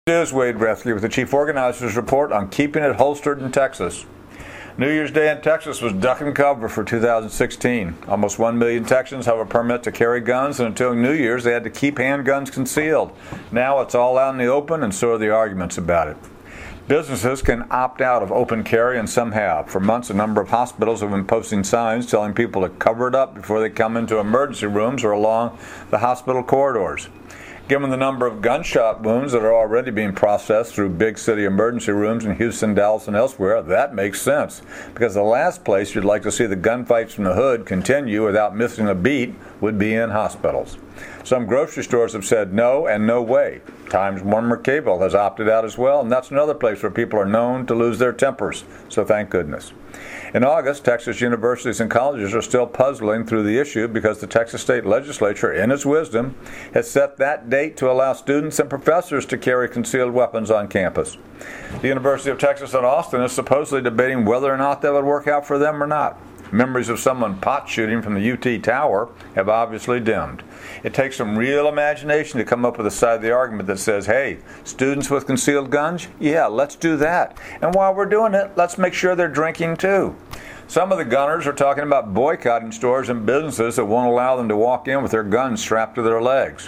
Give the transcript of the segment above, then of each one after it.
This is Wade Rethke with the Chief Organizer's Report on keeping it holstered in Texas. New Year's Day in Texas was duck and cover for 2016. Almost 1 million Texans have a permit to carry guns, and until New Year's they had to keep handguns concealed. Now it's all out in the open, and so are the arguments about it. Businesses can opt out of open carry, and some have. For months, a number of hospitals have been posting signs telling people to cover it up before they come into emergency rooms or along the hospital corridors. Given the number of gunshot wounds that are already being processed through big city emergency rooms in Houston, Dallas, and elsewhere, that makes sense. Because the last place you'd like to see the gunfights from the hood continue without missing a beat would be in hospitals. Some grocery stores have said no and no way. Times Warner Cable has opted out as well, and that's another place where people are known to lose their tempers, so thank goodness. In August, Texas universities and colleges are still puzzling through the issue because the Texas State Legislature, in its wisdom, has set that date to allow students and professors to carry concealed weapons on campus. The University of Texas at Austin is supposedly debating whether or not that would work out for them or not. Memories of someone pot shooting from the UT Tower have obviously dimmed. It takes some real imagination to come up with a side of the argument that says, hey, students with concealed guns? Yeah, let's do that. And while we're doing it, let's make sure they're drinking too. Some of the gunners are talking about boycotting stores and businesses that won't allow them to walk in with their guns strapped to their legs.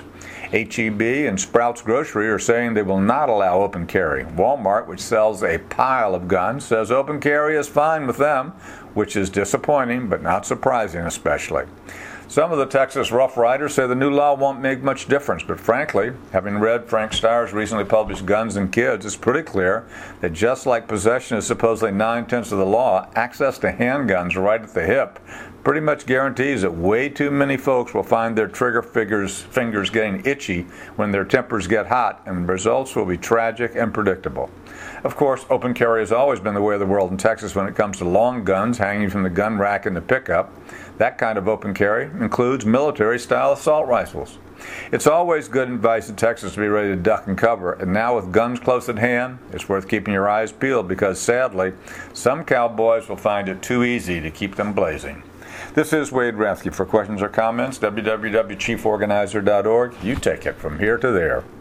H-E-B and Sprouts Grocery are saying they will not allow open carry. Walmart, which sells a pile of guns, says open carry is fine with them, which is disappointing but not surprising especially. Some of the Texas Rough Riders say the new law won't make much difference, but frankly, having read Frank Steyer's recently published Guns and Kids, it's pretty clear that just like possession is supposedly 9/10 of the law, access to handguns right at the hip pretty much guarantees that way too many folks will find their trigger fingers getting itchy when their tempers get hot, and the results will be tragic and predictable. Of course, open carry has always been the way of the world in Texas when it comes to long guns hanging from the gun rack in the pickup. That kind of open carry includes military-style assault rifles. It's always good advice in Texas to be ready to duck and cover, and now with guns close at hand, it's worth keeping your eyes peeled because, sadly, some cowboys will find it too easy to keep them blazing. This is Wade Rethke. For questions or comments, www.chieforganizer.org. You take it from here to there.